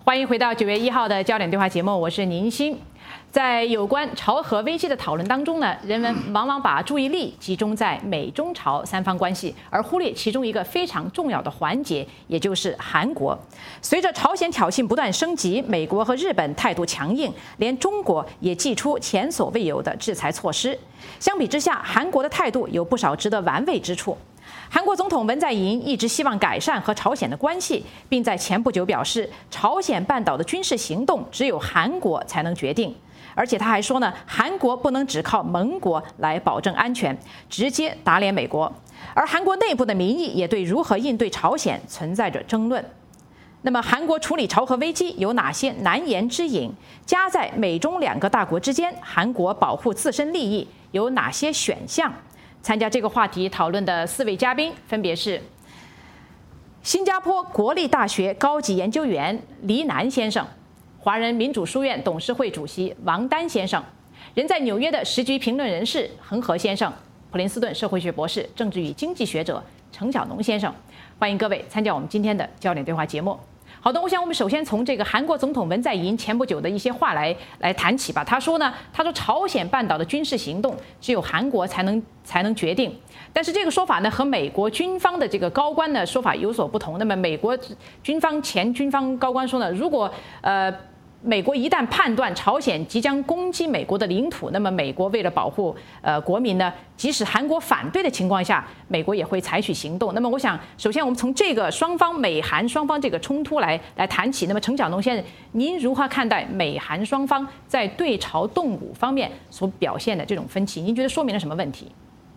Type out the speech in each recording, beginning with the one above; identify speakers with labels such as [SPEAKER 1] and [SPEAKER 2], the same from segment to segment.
[SPEAKER 1] 欢迎回到9月1号的焦点对话节目，我是宁鑫。在有关朝核危机的讨论当中呢，人们往往把注意力集中在美中朝三方关系，而忽略其中一个非常重要的环节，也就是韩国。随着朝鲜挑衅不断升级，美国和日本态度强硬，连中国也祭出前所未有的制裁措施。相比之下，韩国的态度有不少值得玩味之处。韩国总统文在寅一直希望改善和朝鲜的关系，并在前不久表示，朝鲜半岛的军事行动只有韩国才能决定。而且他还说呢，韩国不能只靠盟国来保证安全，直接打脸美国。而韩国内部的民意也对如何应对朝鲜存在着争论。那么，韩国处理朝核危机有哪些难言之隐？夹在美中两个大国之间，韩国保护自身利益有哪些选项？参加这个话题讨论的4位嘉宾分别是新加坡国立大学高级研究员黎南先生，华人民主书院董事会主席王丹先生，人在纽约的时局评论人士恒河先生，普林斯顿社会学博士、政治与经济学者程晓农先生。欢迎各位参加我们今天的焦点对话节目。好的，我想我们首先从这个韩国总统文在寅前不久的一些话来谈起吧。他说朝鲜半岛的军事行动只有韩国才能决定。但是这个说法呢，和美国军方的这个高官的说法有所不同。那么美国前军方高官说呢，如果美国一旦判断朝鲜即将攻击美国的领土，那么美国为了保护国民呢，即使韩国反对的情况下，美国也会采取行动。那么我想，首先我们从这个美韩双方这个冲突来谈起。那么程晓农先生，您如何看待美韩双方在对朝动武方面所表现的这种分歧？您觉得说明了什么问题？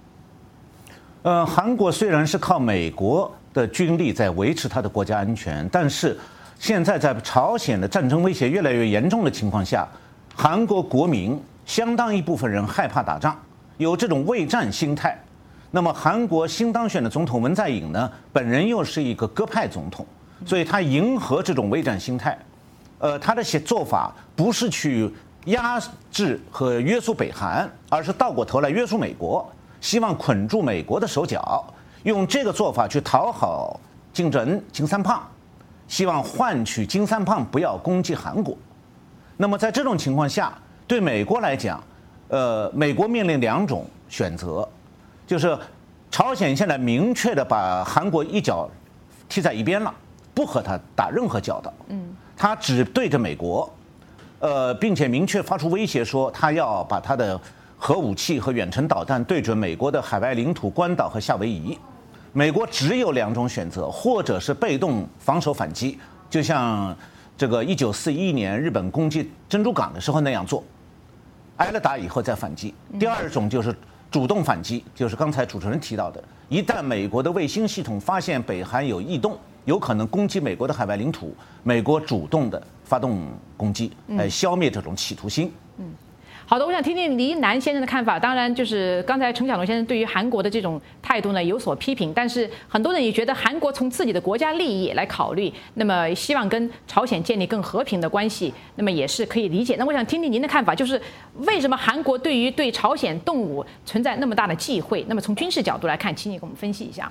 [SPEAKER 2] 韩国虽然是靠美国的军力在维持它的国家安全，但是现在在朝鲜的战争威胁越来越严重的情况下，韩国国民相当一部分人害怕打仗，有这种畏战心态。那么韩国新当选的总统文在寅呢，本人又是一个鸽派总统，所以他迎合这种畏战心态。他的做法不是去压制和约束北韩，而是倒过头来约束美国，希望捆住美国的手脚，用这个做法去讨好金三胖，希望换取金三胖不要攻击韩国。那么在这种情况下，对美国来讲，美国面临2种选择，就是朝鲜现在明确的把韩国一脚踢在一边了，不和他打任何交道，他只对着美国，并且明确发出威胁说，他要把他的核武器和远程导弹对准美国的海外领土关岛和夏威夷。美国只有2种选择，或者是被动防守反击，就像这个1941年日本攻击珍珠港的时候那样做，挨了打以后再反击。第2种就是主动反击，就是刚才主持人提到的，一旦美国的卫星系统发现北韩有异动，有可能攻击美国的海外领土，美国主动的发动攻击，来消灭这种企图心。
[SPEAKER 1] 好的，我想听听黎南先生的看法。当然，就是刚才程晓农先生对于韩国的这种态度呢有所批评，但是很多人也觉得韩国从自己的国家利益来考虑，那么希望跟朝鲜建立更和平的关系，那么也是可以理解。那我想听听您的看法，就是为什么韩国对朝鲜动武存在那么大的忌讳？那么从军事角度来看，请你给我们分析一下。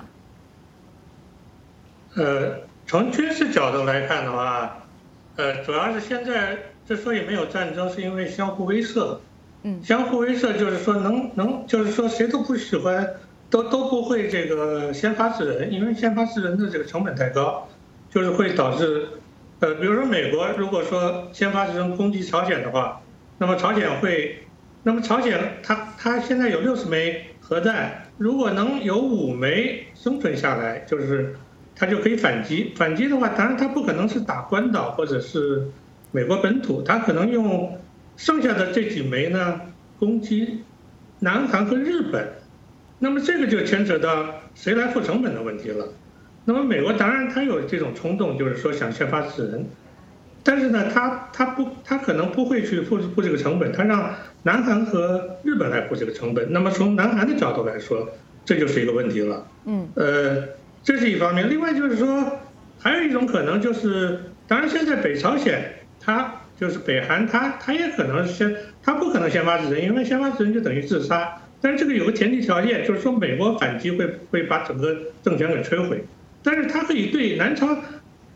[SPEAKER 3] 从军事角度来看的话，主要是现在之所以没有战争，是因为相互威慑。相互威慑就是说就是说谁都不喜欢，都不会这个先发制人，因为先发制人的这个成本太高，就是会导致，比如说美国如果说先发制人攻击朝鲜的话，那么朝鲜它现在有60枚核弹，如果能有5枚生存下来，就是它就可以反击。反击的话，当然它不可能是打关岛或者是美国本土，它可能用剩下的这几枚呢攻击南韩和日本。那么这个就牵扯到谁来付成本的问题了。那么美国当然它有这种冲动，就是说想先发制人，但是呢它可能不会去付这个成本，它让南韩和日本来付这个成本。那么从南韩的角度来说，这就是一个问题了。这是一方面。另外就是说，还有一种可能就是，当然现在北朝鲜它就是北韩，它也可能它不可能先发制人，因为先发制人就等于自杀。但是这个有个前提条件，就是说美国反击会把整个政权给摧毁，但是它可以对南朝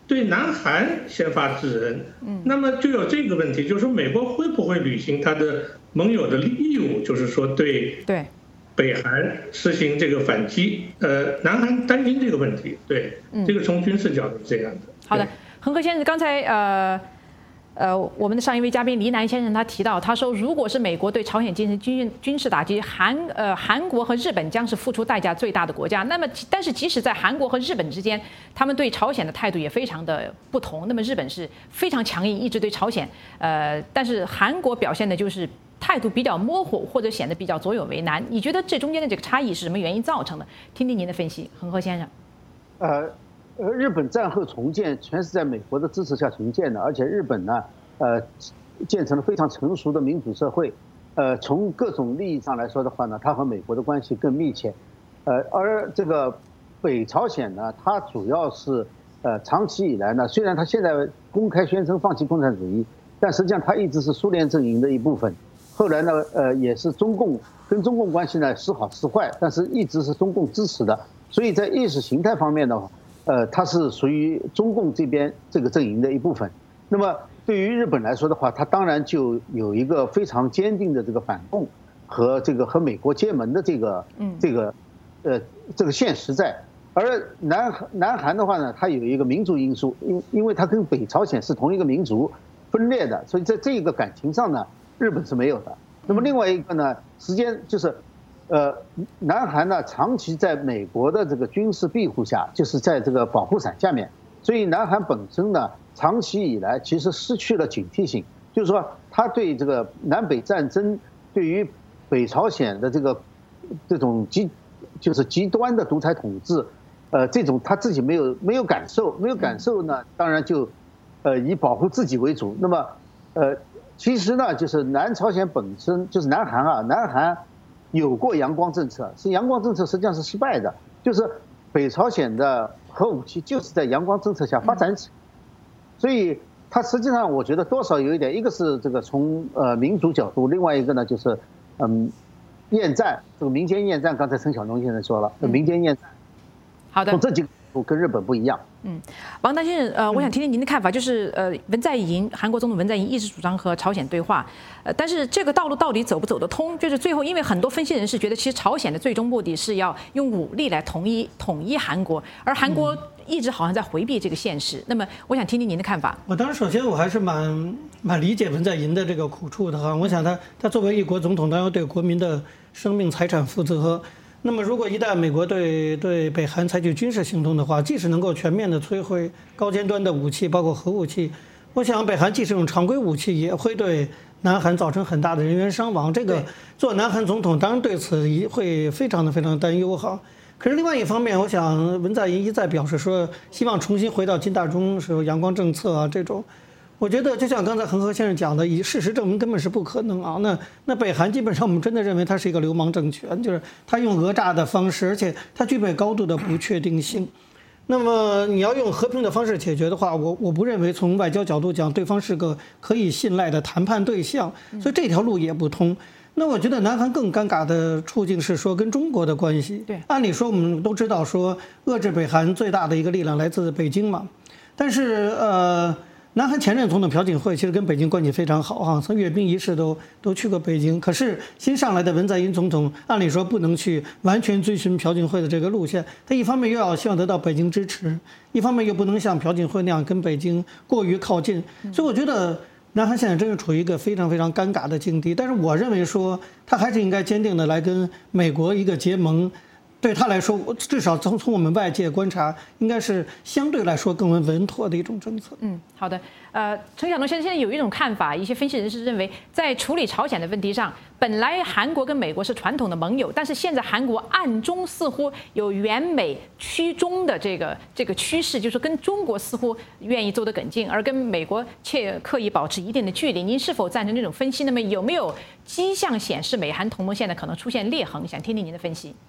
[SPEAKER 3] 对南韩先发制人，那么就有这个问题，就是说美国会不会履行他的盟友的义务，就是说对北韩实行这个反击？南韩担心这个问题，对，这个从军事角度是这样的。
[SPEAKER 1] 好的，恒河先生，刚才我们的上一位嘉宾黎南先生他提到，他说，如果是美国对朝鲜进行军事打击，韩国和日本将是付出代价最大的国家。那么，但是即使在韩国和日本之间，他们对朝鲜的态度也非常的不同。那么日本是非常强硬，一直对朝鲜，但是韩国表现的就是态度比较模糊，或者显得比较左右为难。你觉得这中间的这个差异是什么原因造成的？听听您的分析，恒河先生。
[SPEAKER 4] 日本战后重建全是在美国的支持下重建的，而且日本呢，建成了非常成熟的民主社会。从各种利益上来说的话呢，它和美国的关系更密切。而这个北朝鲜呢，它主要是长期以来呢，虽然它现在公开宣称放弃共产主义，但实际上它一直是苏联阵营的一部分。后来呢，也是跟中共关系呢时好时坏，但是一直是中共支持的。所以在意识形态方面呢，它是属于中共这边这个阵营的一部分。那么对于日本来说的话，它当然就有一个非常坚定的这个反共和和美国结盟的这个现实在。而南韩的话呢，它有一个民族因素，因为它跟北朝鲜是同一个民族分裂的，所以在这个感情上呢，日本是没有的。那么另外一个呢，时间就是。南韩呢长期在美国的这个军事庇护下，就是在这个保护伞下面，所以南韩本身呢长期以来其实失去了警惕性，就是说他对这个南北战争，对于北朝鲜的这种极端的独裁统治，这种他自己没有感受呢，当然就以保护自己为主。那么其实呢就是南朝鲜本身就是南韩有过阳光政策，阳光政策实际上是失败的，就是北朝鲜的核武器就是在阳光政策下发展起，所以它实际上我觉得多少有一点，一个是这个从民主角度，另外一个呢就是厌战，这个民间厌战，刚才陈晓东先生说了，民间厌战，
[SPEAKER 1] 好的，
[SPEAKER 4] 从这几个角度跟日本不一样。
[SPEAKER 1] 王丹先生，我想听听您的看法，就是文在寅，韩国总统文在寅一直主张和朝鲜对话，但是这个道路到底走不走得通？就是最后，因为很多分析人士觉得，其实朝鲜的最终目的是要用武力来统一韩国，而韩国一直好像在回避这个现实。那么，我想听听您的看法。
[SPEAKER 5] 当然，首先我还是蛮理解文在寅的这个苦处的哈。我想他作为一国总统，当然要对国民的生命财产负责。那么，如果一旦美国对北韩采取军事行动的话，即使能够全面的摧毁高尖端的武器，包括核武器，我想北韩即使用常规武器，也会对南韩造成很大的人员伤亡。这个做南韩总统当然对此会非常担忧哈。可是另外一方面，我想文在寅一再表示说，希望重新回到金大中时候阳光政策啊这种。我觉得就像刚才恒河先生讲的，以事实证明根本是不可能啊。那北韩基本上我们真的认为它是一个流氓政权，就是它用讹诈的方式，而且它具备高度的不确定性。那么你要用和平的方式解决的话，我不认为从外交角度讲，对方是个可以信赖的谈判对象，所以这条路也不通。那我觉得南韩更尴尬的处境是说跟中国的关系。
[SPEAKER 1] 对，
[SPEAKER 5] 按理说我们都知道说遏制北韩最大的一个力量来自北京嘛，但是南韩前任总统朴槿惠其实跟北京关系非常好啊，从阅兵仪式都去过北京。可是新上来的文在寅总统，按理说不能去完全遵循朴槿惠的这个路线，他一方面又要希望得到北京支持，一方面又不能像朴槿惠那样跟北京过于靠近。所以我觉得南韩现在真是处于一个非常尴尬的境地。但是我认为说，他还是应该坚定的来跟美国一个结盟。对他来说，至少从我们外界观察，应该是相对来说更为稳妥的一种政策。
[SPEAKER 1] 好的。陈晓东先生现在有一种看法，一些分析人士认为，在处理朝鲜的问题上，本来韩国跟美国是传统的盟友，但是现在韩国暗中似乎有远美趋中的这个趋势，就是跟中国似乎愿意走得更近，而跟美国却刻意保持一定的距离。您是否赞成这种分析？那么有没有迹象显示美韩同盟现在可能出现裂痕？想听听您的分析。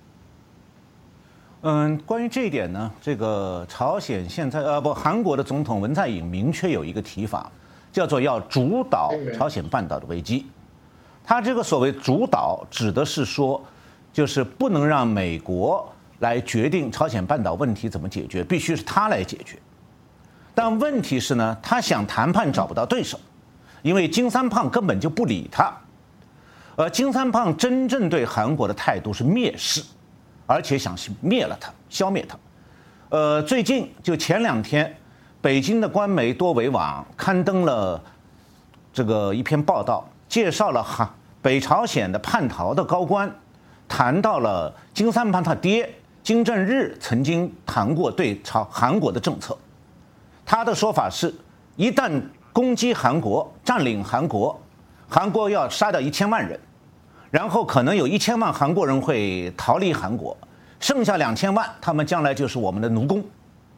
[SPEAKER 2] 关于这一点呢，这个朝鲜现在韩国的总统文在寅明确有一个提法，叫做要主导朝鲜半岛的危机。他这个所谓主导，指的是说，就是不能让美国来决定朝鲜半岛问题怎么解决，必须是他来解决。 但问题是呢，他想谈判找不到对手，因为金三胖根本就不理他。而金三胖真正对韩国的态度是蔑视，而且想灭了他，消灭他。最近就前2天，北京的官媒多维网刊登了这个一篇报道，介绍了北朝鲜的叛逃的高官，谈到了金三胖他爹金正日曾经谈过对韩国的政策。他的说法是，一旦攻击韩国、占领韩国，韩国要杀掉1000万人，然后可能有1000万韩国人会逃离韩国，剩下2000万，他们将来就是我们的奴工。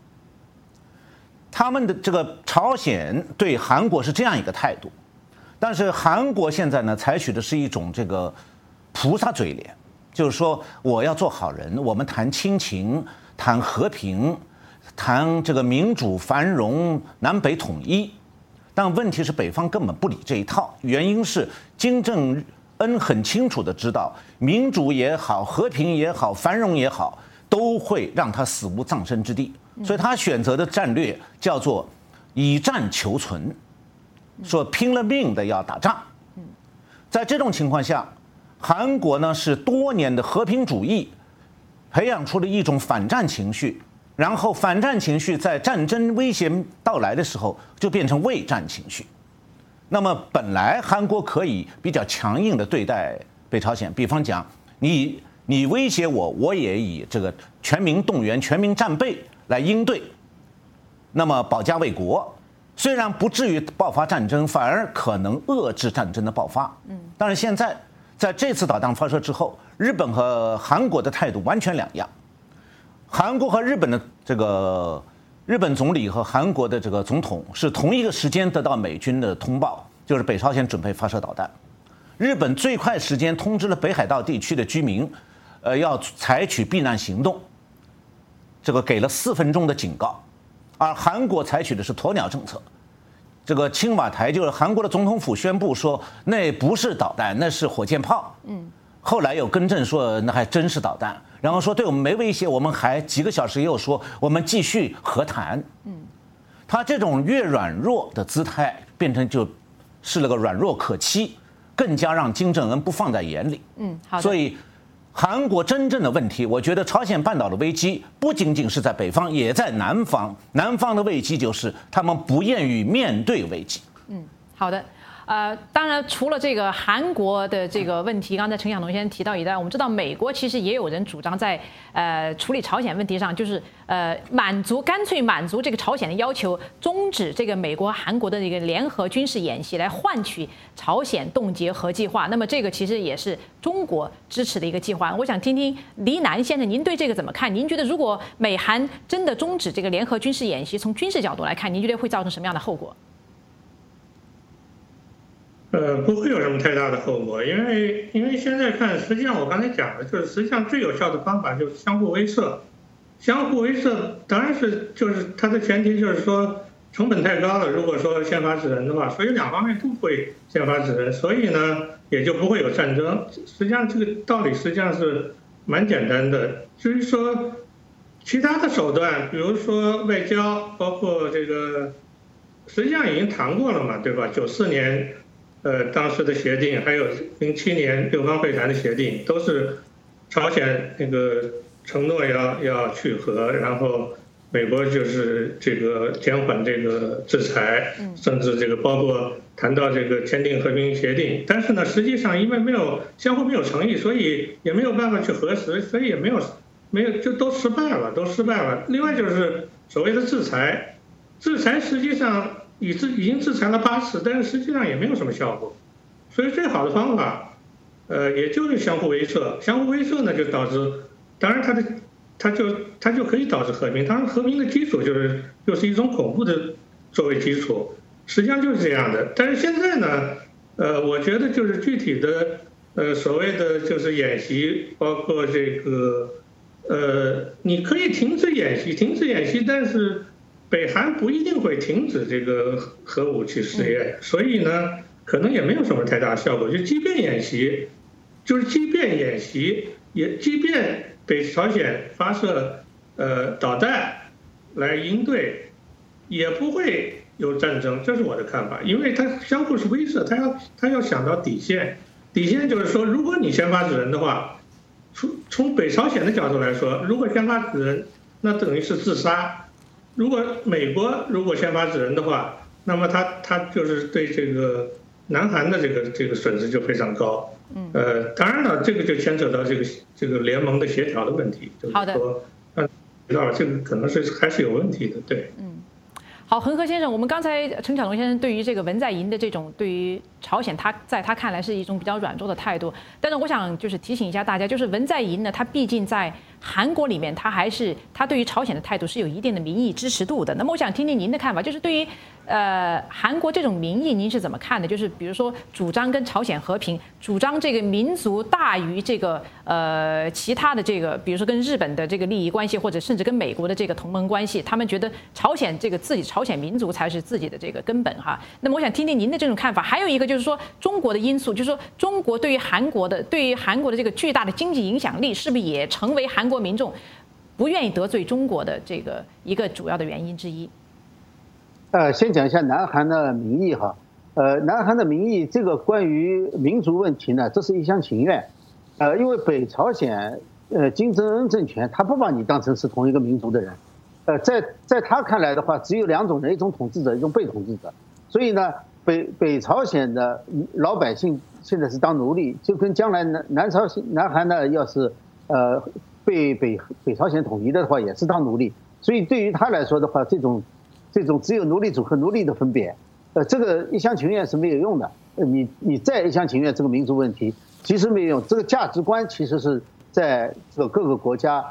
[SPEAKER 2] 他们的这个朝鲜对韩国是这样一个态度，但是韩国现在呢，采取的是一种这个菩萨嘴脸，就是说我要做好人，我们谈亲情、谈和平、谈这个民主繁荣、南北统一。但问题是北方根本不理这一套，原因是金正恩很清楚的知道，民主也好，和平也好，繁荣也好，都会让他死无葬身之地。所以他选择的战略叫做以战求存，说拼了命的要打仗。在这种情况下，韩国呢是多年的和平主义培养出了一种反战情绪，然后反战情绪在战争威胁到来的时候就变成畏战情绪。那么本来韩国可以比较强硬的对待北朝鲜，比方讲你威胁我，我也以这个全民动员、全民战备来应对，那么保家卫国，虽然不至于爆发战争，反而可能遏制战争的爆发。但是现在在这次导弹发射之后，日本和韩国的态度完全两样。韩国和日本的这个日本总理和韩国的这个总统是同一个时间得到美军的通报，就是北朝鲜准备发射导弹。日本最快时间通知了北海道地区的居民，要采取避难行动，这个给了4分钟的警告。而韩国采取的是鸵鸟政策，这个青瓦台就是韩国的总统府宣布说那不是导弹，那是火箭炮。后来又更正说那还真是导弹，然后说对我们没威胁，我们还几个小时又说我们继续和谈。他这种越软弱的姿态变成就是了个软弱可欺，更加让金正恩不放在眼里。
[SPEAKER 1] 好的。
[SPEAKER 2] 所以韩国真正的问题，我觉得朝鲜半岛的危机不仅仅是在北方，也在南方。南方的危机就是他们不愿意面对危机。
[SPEAKER 1] 好的。当然，除了这个韩国的这个问题，刚才陈晓农先生提到以外，我们知道美国其实也有人主张在处理朝鲜问题上，就是干脆满足这个朝鲜的要求，终止这个美国、韩国的这个联合军事演习，来换取朝鲜冻结核计划。那么这个其实也是中国支持的一个计划。我想听听黎南先生，您对这个怎么看？您觉得如果美韩真的终止这个联合军事演习，从军事角度来看，您觉得会造成什么样的后果？
[SPEAKER 3] 不会有什么太大的后果，因为现在看，实际上我刚才讲的就是，实际上最有效的方法就是相互威慑。相互威慑当然是就是它的前提就是说成本太高了，如果说先发制人的话，所以2方面都会先发制人，所以呢也就不会有战争。实际上这个道理实际上是蛮简单的。至于说其他的手段，比如说外交，包括这个，实际上已经谈过了嘛，对吧？94年。当时的协定，还有07年6方会谈的协定，都是朝鲜那个承诺要去核，然后美国就是这个减缓这个制裁，甚至这个包括谈到这个签订和平协定。但是呢，实际上因为相互没有诚意，所以也没有办法去核实，所以也没有就都失败了。另外就是所谓的制裁实际上。已经制裁了8次，但是实际上也没有什么效果，所以最好的方法，也就是相互威慑。相互威慑呢，就导致，当然它就可以导致和平。当然，和平的基础就是一种恐怖的作为基础，实际上就是这样的。但是现在呢，我觉得就是具体的所谓的就是演习，包括这个你可以停止演习，但是。北韩不一定会停止这个核武器试验，所以呢，可能也没有什么太大效果。即便演习，即便北朝鲜发射导弹来应对， 也不会有战争，这是我的看法。因为它相互是威慑，他要想到底线，底线就是说，如果你先发制人的话，从北朝鲜的角度来说，如果先发制人，那等于是自杀。如果美国如果先发制人的话，那么他就是对这个南韩的这个损失就非常高。当然了，这个就牵扯到这个联盟的协调的问题，就是说，这个可能还是有问题的，对。
[SPEAKER 1] 好，恒河先生，我们刚才陈晓东先生对于这个文在寅的这种对于朝鲜，在他看来是一种比较软弱的态度。但是我想就是提醒一下大家，就是文在寅呢，他毕竟在韩国里面，他对于朝鲜的态度是有一定的民意支持度的。那么我想听听您的看法，就是对于韩国这种民意，您是怎么看的？就是比如说主张跟朝鲜和平，主张这个民族大于这个其他的这个，比如说跟日本的这个利益关系，或者甚至跟美国的这个同盟关系，他们觉得朝鲜朝鲜民族才是自己的这个根本哈。那么我想听听您的这种看法。还有一个就是说中国的因素，就是说中国对于韩国的这个巨大的经济影响力，是不是也成为韩国民众不愿意得罪中国的这个一个主要的原因之一？
[SPEAKER 4] 先讲一下南韩的民意哈。南韩的民意这个关于民族问题呢，这是一厢情愿。因为北朝鲜金正恩政权他不把你当成是同一个民族的人。在他看来的话，只有两种人，一种统治者，一种被统治者。所以呢，北朝鲜的老百姓现在是当奴隶，就跟将来南韩呢要是被北朝鲜统一的话，也是当奴隶。所以对于他来说的话，这种只有奴隶主和奴隶的分别，这个一厢情愿是没有用的。你再一厢情愿，这个民族问题其实没有用。这个价值观其实是在这个各个国家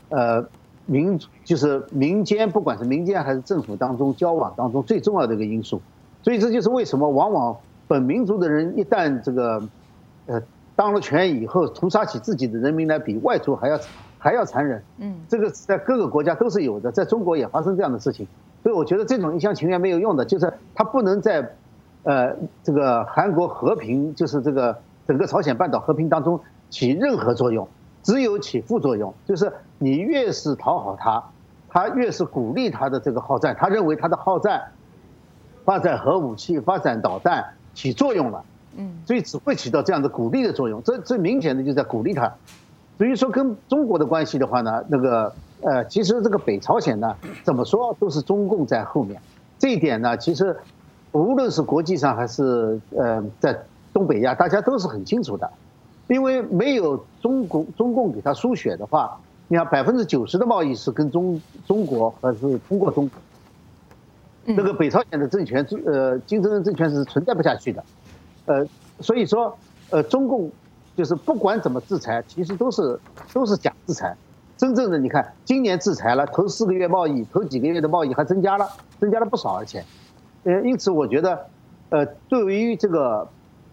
[SPEAKER 4] 就是民间，不管是民间还是政府当中交往当中最重要的一个因素。所以这就是为什么往往本民族的人一旦这个当了权以后，屠杀起自己的人民来比外族还要残忍。这个在各个国家都是有的，在中国也发生这样的事情。所以我觉得这种一厢情愿没有用的，就是它不能在这个韩国和平，就是这个整个朝鲜半岛和平当中起任何作用。只有起副作用，就是你越是讨好他越是鼓励他的这个好战，他认为他的好战发展核武器、发展导弹起作用了，所以只会起到这样的鼓励的作用。这明显的就在鼓励他。至于说跟中国的关系的话呢，其实这个北朝鲜呢，怎么说都是中共在后面。这一点呢，其实无论是国际上还是在东北亚，大家都是很清楚的。因为没有中共给他输血的话，你看90%的贸易是跟中国还是通过中国，这个北朝鲜的政权金正恩政权是存在不下去的。所以说中共就是不管怎么制裁，其实都是假制裁。真正的你看，今年制裁了，头4个月贸易，头几个月的贸易还增加了不少，而且，因此我觉得对于这个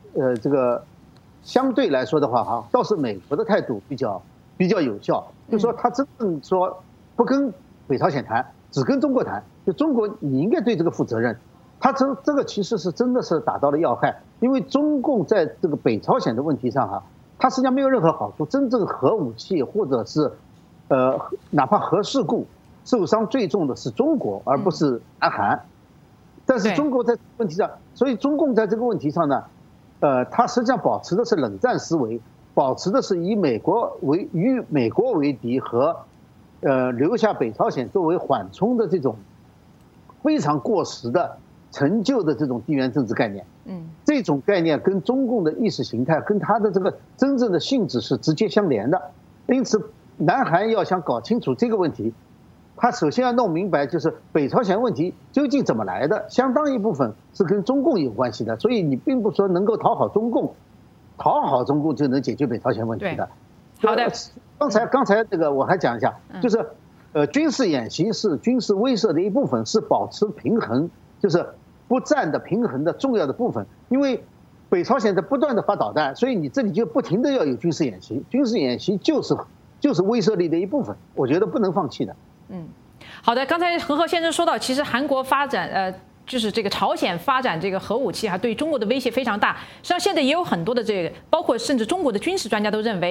[SPEAKER 4] 相对来说的话哈，倒是美国的态度比较有效，就是说他真正说不跟北朝鲜谈，只跟中国谈，就中国你应该对这个负责任。他这个其实是真的是打到了要害，因为中共在这个北朝鲜的问题上哈，它实际上没有任何好处。真正核武器或者是哪怕核事故受伤最重的是中国，而不是南韩。但是中国在问题上，所以中共在这个问题上呢。他实际上保持的是冷战思维，保持的是以美国为敌和留下北朝鲜作为缓冲的这种非常过时的陈旧的这种地缘政治概念。这种概念跟中共的意识形态跟他的这个真正的性质是直接相连的。因此，南韩要想搞清楚这个问题，他首先要弄明白，就是北朝鲜问题究竟怎么来的，相当一部分是跟中共有关系的。所以你并不说能够讨好中共就能解决北朝鲜问题的。
[SPEAKER 1] 好的，
[SPEAKER 4] 刚才这个我还讲一下，就是军事演习是军事威慑的一部分，是保持平衡，就是不战的平衡的重要的部分。因为北朝鲜在不断的发导弹，所以你这里就不停的要有军事演习，军事演习就是威慑力的一部分，我觉得不能放弃的。
[SPEAKER 1] 好的。刚才恒河先生说到，其实韩国发展就是这个朝鲜发展这个核武器对中国的威胁非常大。实际上现在也有很多的这个，包括甚至中国的军事专家都认为，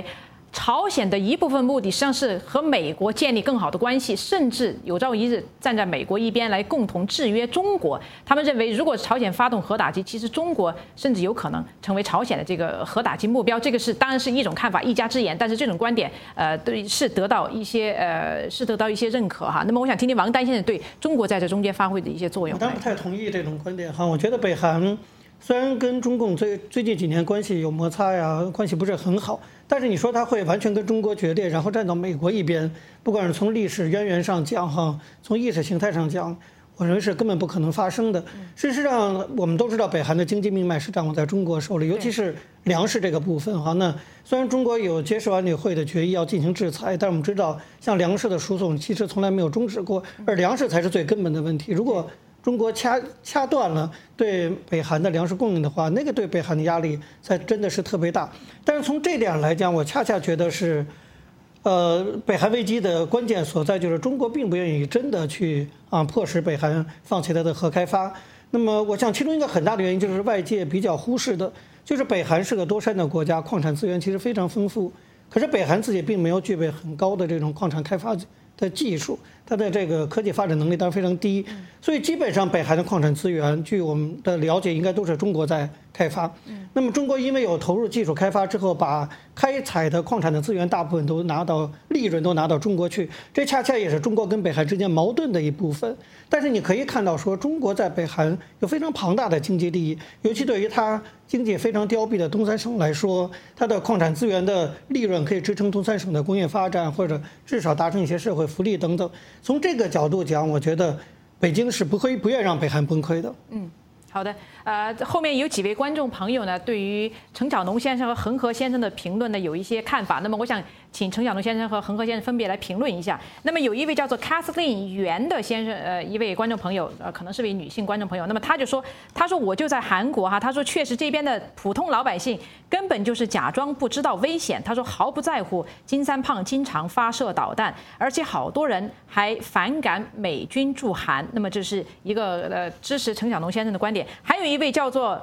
[SPEAKER 1] 朝鲜的一部分目的实际上是和美国建立更好的关系，甚至有朝一日站在美国一边来共同制约中国。他们认为，如果朝鲜发动核打击，其实中国甚至有可能成为朝鲜的这个核打击目标。这个当然是一种看法，一家之言。但是这种观点，是得到一些认可哈。那么我想听听王丹先生对中国在这中间发挥的一些作用。
[SPEAKER 5] 我当然不太同意这种观点哈。我觉得北韩虽然跟中共最近几年关系有摩擦呀，关系不是很好，但是你说他会完全跟中国决裂，然后站到美国一边，不管是从历史渊源上讲哈，从意识形态上讲，我认为是根本不可能发生的。事实上，我们都知道北韩的经济命脉是掌握在中国手里，尤其是粮食这个部分哈。那虽然中国有结识安理会的决议要进行制裁，但我们知道，像粮食的输送其实从来没有终止过，而粮食才是最根本的问题。如果中国掐断了对北韩的粮食供应的话，那个对北韩的压力才真的是特别大。但是从这点来讲，我恰恰觉得是，北韩危机的关键所在就是中国并不愿意真的去迫使北韩放弃它的核开发。那么我想其中一个很大的原因就是外界比较忽视的，就是北韩是个多山的国家，矿产资源其实非常丰富，可是北韩自己并没有具备很高的这种矿产开发的技术，它的这个科技发展能力当然非常低，所以基本上北韩的矿产资源，据我们的了解，应该都是中国在开发。那么中国因为有投入技术开发之后，把开采的矿产的资源大部分都拿到利润都拿到中国去，这恰恰也是中国跟北韩之间矛盾的一部分。但是你可以看到说，中国在北韩有非常庞大的经济利益，尤其对于它经济非常凋敝的东三省来说，它的矿产资源的利润可以支撑东三省的工业发展，或者至少达成一些社会福利等等。从这个角度讲，我觉得北京是不愿让北韩崩溃的。
[SPEAKER 1] 好的，后面有几位观众朋友呢，对于陈小农先生和恒河先生的评论呢有一些看法。那么我想请陈小农先生和恒河先生分别来评论一下。那么有一位叫做 Kathleen 袁的先生，一位观众朋友，可能是位女性观众朋友。那么他说我就在韩国哈，他说确实这边的普通老百姓根本就是假装不知道危险，他说毫不在乎金三胖经常发射导弹，而且好多人还反感美军驻韩。那么这是一个支持陈小农先生的观点。还有一位叫做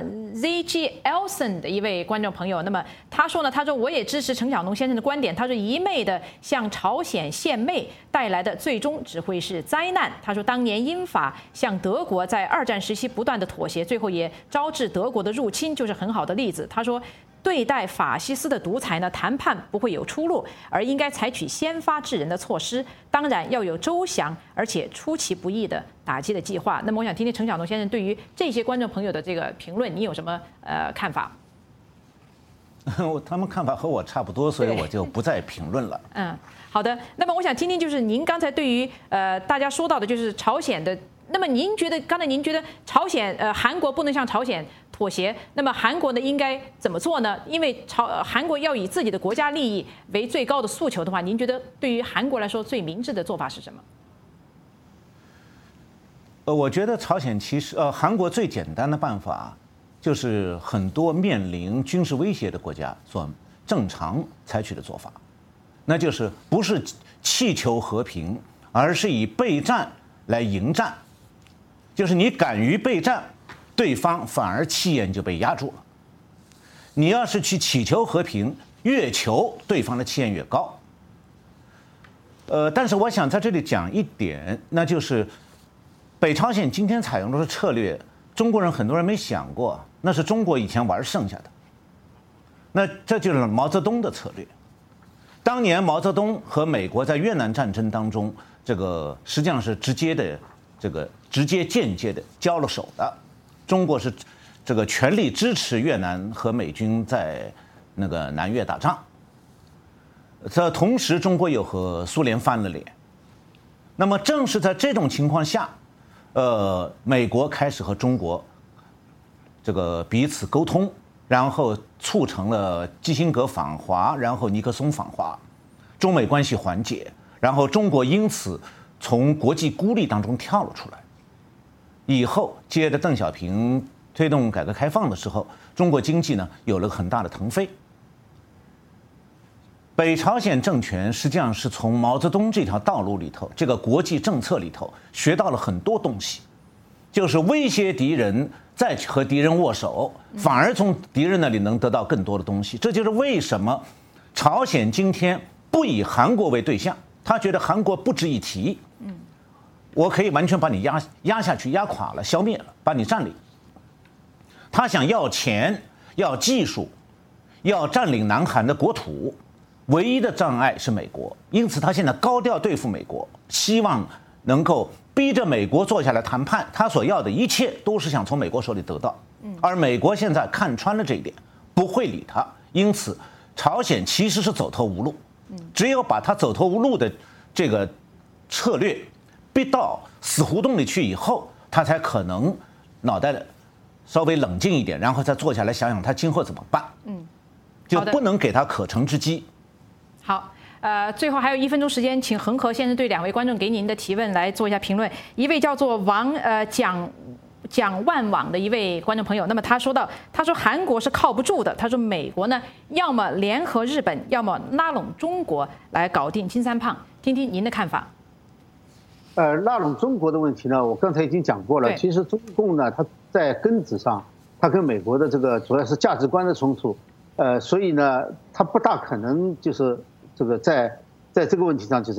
[SPEAKER 1] ZG Elson 的一位观众朋友，那么他说我也支持陈小农先生的观点，他说一昧的向朝鲜献媚带来的最终只会是灾难。他说当年英法向德国在二战时期不断的妥协，最后也招致德国的入侵，就是很好的例子。他说对待法西斯的独裁呢，谈判不会有出路，而应该采取先发制人的措施。当然要有周详而且出其不意的打击的计划。那么我想听听陈小农先生对于这些观众朋友的这个评论，你有什么看法？
[SPEAKER 2] 他们看法和我差不多，所以我就不再评论了。
[SPEAKER 1] 好的。那么我想听听，就是您刚才对于大家说到的，就是朝鲜的。那么刚才您觉得朝鲜韩国不能向朝鲜妥协，那么韩国呢应该怎么做呢？因为韩国要以自己的国家利益为最高的诉求的话，您觉得对于韩国来说最明智的做法是什么？
[SPEAKER 2] 我觉得朝鲜其实韩国最简单的办法就是很多面临军事威胁的国家所正常采取的做法，那就是不是祈求和平，而是以备战来迎战。就是你敢于备战，对方反而气焰就被压住了。你要是去祈求和平，越求对方的气焰越高。但是我想在这里讲一点，那就是北朝鲜今天采用的策略，中国人很多人没想过，那是中国以前玩剩下的。那这就是毛泽东的策略。当年毛泽东和美国在越南战争当中，这个实际上是直接间接的交了手的。中国是这个全力支持越南和美军在那个南越打仗。这同时，中国又和苏联翻了脸。那么正是在这种情况下，美国开始和中国这个彼此沟通，然后促成了基辛格访华，然后尼克松访华，中美关系缓解，然后中国因此从国际孤立当中跳了出来。以后接着邓小平推动改革开放的时候，中国经济呢有了很大的腾飞。北朝鲜政权实际上是从毛泽东这条道路里头，这个国际政策里头学到了很多东西，就是威胁敌人，再和敌人握手，反而从敌人那里能得到更多的东西。这就是为什么朝鲜今天不以韩国为对象，他觉得韩国不值一提。我可以完全把你压下去、压垮了、消灭了，把你占领。他想要钱、要技术、要占领南韩的国土，唯一的障碍是美国。因此，他现在高调对付美国，希望能够逼着美国坐下来谈判。他所要的一切都是想从美国手里得到。而美国现在看穿了这一点，不会理他。因此，朝鲜其实是走投无路。只有把他走投无路的这个策略逼到死胡同里去以后，他才可能脑袋稍微冷静一点，然后再坐下来想想他今后怎么办。就不能给他可乘之机。
[SPEAKER 1] 好，最后还有1分钟时间，请恒河先生对2位观众给您的提问来做一下评论。一位叫做蒋万网的一位观众朋友，那么他说韩国是靠不住的，他说美国呢要么联合日本，要么拉拢中国来搞定金三胖，听听您的看法。
[SPEAKER 4] 拉拢中国的问题呢，我刚才已经讲过了。其实中共呢，它在根子上，它跟美国的这个主要是价值观的冲突，所以呢，它不大可能就是这个在这个问题上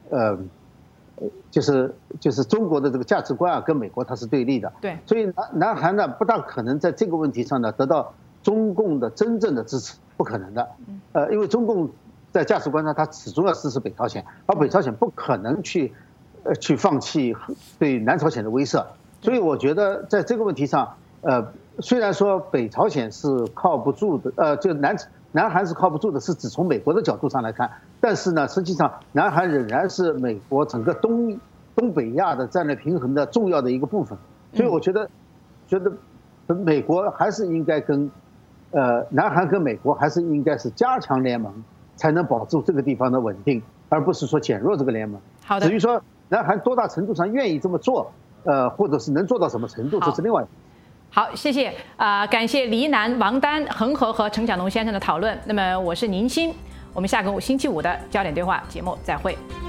[SPEAKER 4] 就是中国的这个价值观啊，跟美国它是对立的。
[SPEAKER 1] 对，
[SPEAKER 4] 所以南韩呢不大可能在这个问题上呢得到中共的真正的支持，不可能的。因为中共在价值观上它始终要支持北朝鲜，而北朝鲜不可能去放弃对南朝鲜的威慑。所以我觉得在这个问题上，虽然说北朝鲜是靠不住的，就南韩是靠不住的，是指从美国的角度上来看，但是呢，实际上南韩仍然是美国整个东北亚的战略平衡的重要的一个部分。所以我觉得美国还是应该跟南韩跟美国还是应该是加强联盟，才能保住这个地方的稳定，而不是说减弱这个联盟。
[SPEAKER 1] 好的。
[SPEAKER 4] 至于说南韩多大程度上愿意这么做，或者是能做到什么程度，这是另外一个。
[SPEAKER 1] 好，谢谢感谢黎南、王丹、恒河和陈小农先生的讨论。那么我是宁鑫，我们下个星期五的焦点对话节目再会。